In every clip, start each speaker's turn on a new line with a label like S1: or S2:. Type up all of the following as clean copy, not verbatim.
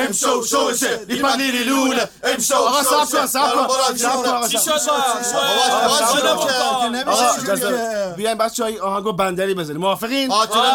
S1: امشو شوشه لیپنیری لونه امشو شوشه
S2: چی شد؟
S3: بیاین بچه‌ها آهنگو بندری بزنیم. موافقین؟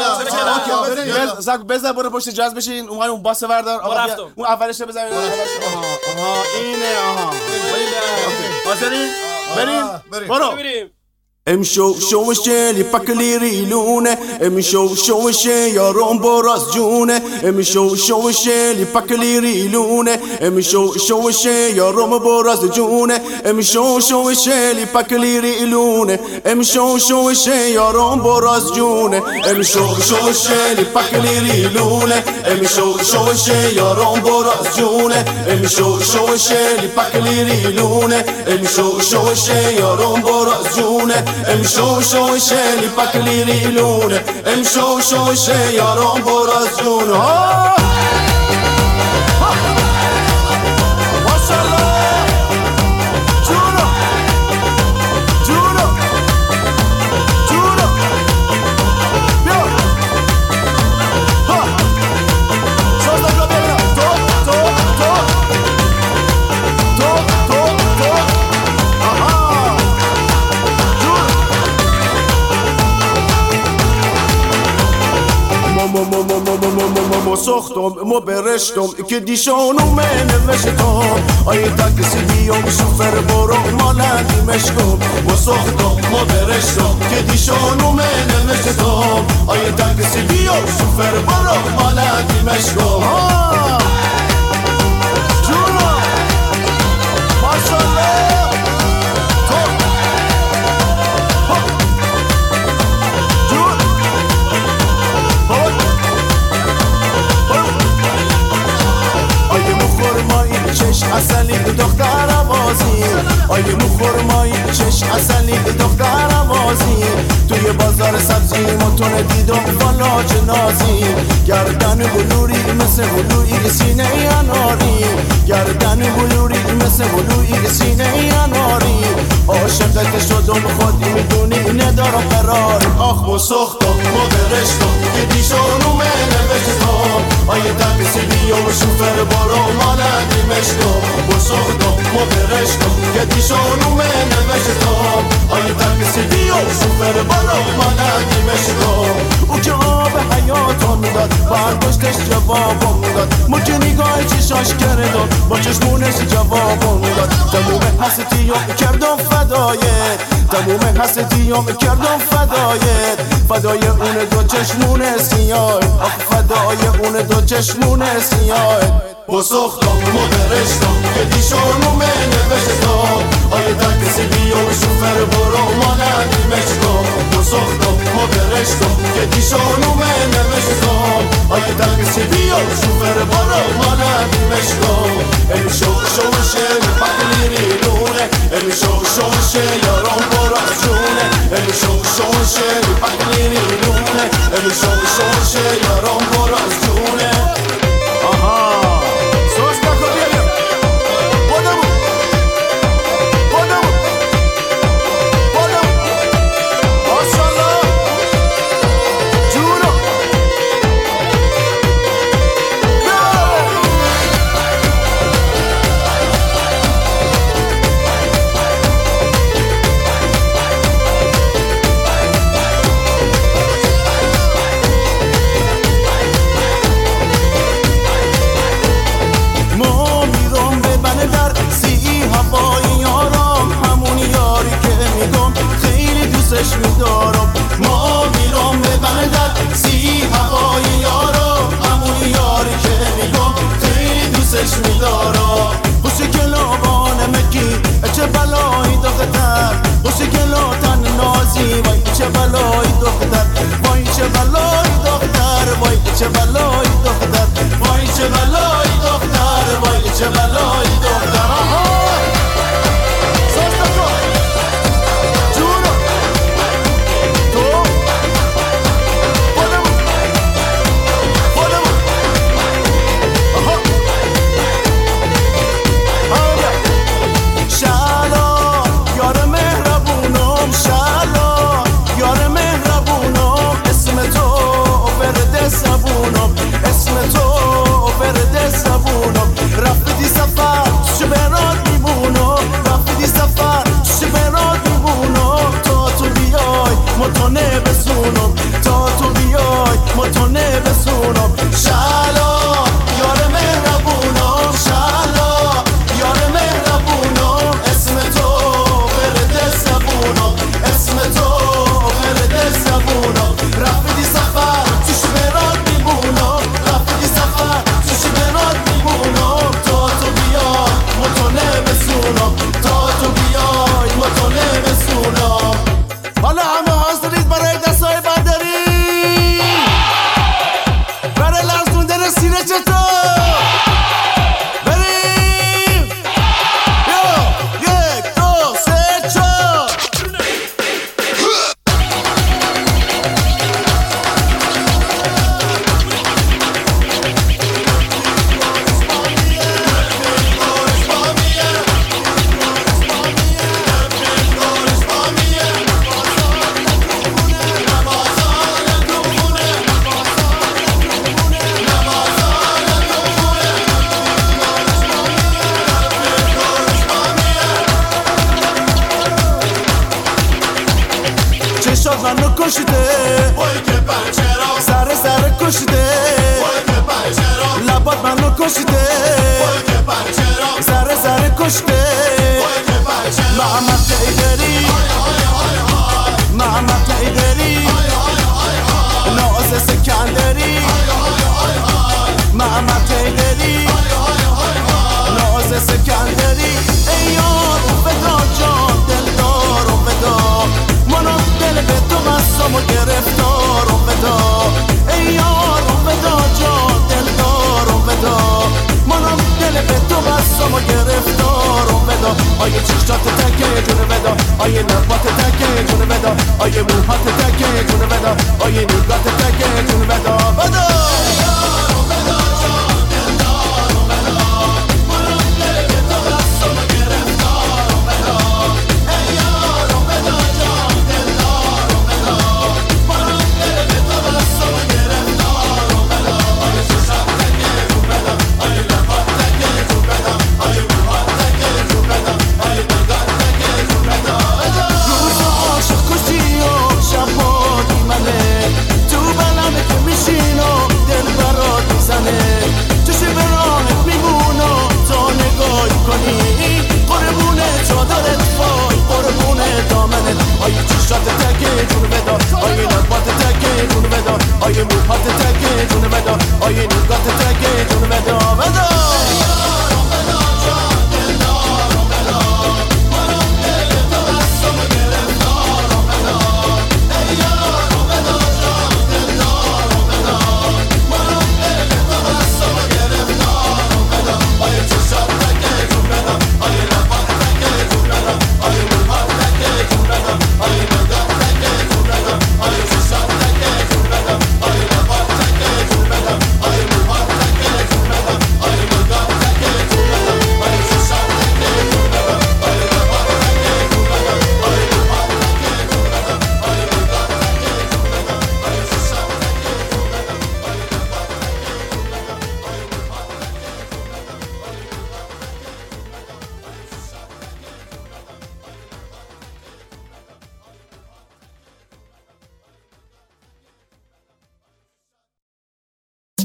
S3: بزن برو پشت جاز بشین. اون باس وردار. اون اولش رو بزنید. آها اینه. آها حاضرین؟ بریم برو. امشو شوشه لیپکلی ریلونه امشو شوشه یارم براز جونه امشو شوشه لیپکلی ریلونه امشو شوشه یارم براز جونه امشو شوشه لیپکلی ریلونه امشو شوشه یارم براز جونه امشو شوشه لیپکلی ریلونه امشو شوشه یارم براز جونه امشو شوشه لیپکلی ریلونه امشو شوشه یارم براز جونه امشو شوشه لیپکلی ریلونه امشو شوشه یارم براز جونه ساختم ما برشتم که دیشانو من نوشتم آیه تاکسی بیام شوفر برو مالندی مشکم ما ساختم ما برشتم که دیشانو من نوشتم آیه تاکسی بیام شوفر برو مالندی مشکم جونا ماشالله اصلی دختر آوازی آیه مخورمایی چش اصلی دختر آوازی توی بازار سبزی متون دیدم والا جنازی گردن بلوری مثل بلوری سینه اناری گردن بلوری مثل بلوری سینه اناری عاشقت شدم خودی میدونی ندارم قرار آخ و سختم ما برشتم که دیشانو من نوشتم آیه تاکسی بیام شوفر برو مالندی مشتم و سختم ما برشتم که دیشانو من نوشتم آیه تاکسی بیام شوفر برو مالندی مشتم او که آب حیاتم داد برداشتش جوابم داد مجه نگاه چشاش کردم با چشمونش جوابم داد تموم حسیتیام کردم فدایت تموم حسیتیام کردم فدایت فدای اون دو چشمون سیاه آخ فدای اون دو چشمون سیاه با سختم ما برشتم که دیشانو من نوشتم آیه تاکسی بیام شوفر برو مالندی مشتم با سختم ما برشتم که دیشانو من نوشتم آیه تاکسی بیام شوفر برو مالندی مشتم امشو شوشه لیپکلی ریلونه امشو شوشه یارم براز جونه امشو شوشه لیپکلی ریلونه امشو شوشه یارم براز جونه ما میرم به بندر سی هوای یارم همون یاری که میگم خیلی دوستش میدارم خوشی گلابان مکی چه بلایی دختر خوشی گلاتن نازی وای چه بلایی دختر وای چه بلایی دختر وای چه بلایی دختر وای چه بلایی دختر وای چه بلایی دختر چشات منو کشیده سر سر کشیده لبات منو کشیده سر سر کشیده محمد ایدری محمد ایدری ناز سکندری محمد ایدری ناز سکندری ای یار ودا جان دلدار ودا منو دل به تو بستم و گرفتارم ودا ای یار ودا جان دلدارم ودا منو دل به تو بستم و گرفتارم ودا آیه چشتات تکه جون ودا آیه لبات تکه جون ودا آیه موهات تکه جون ودا آیه نگات تکه جون ودا ودا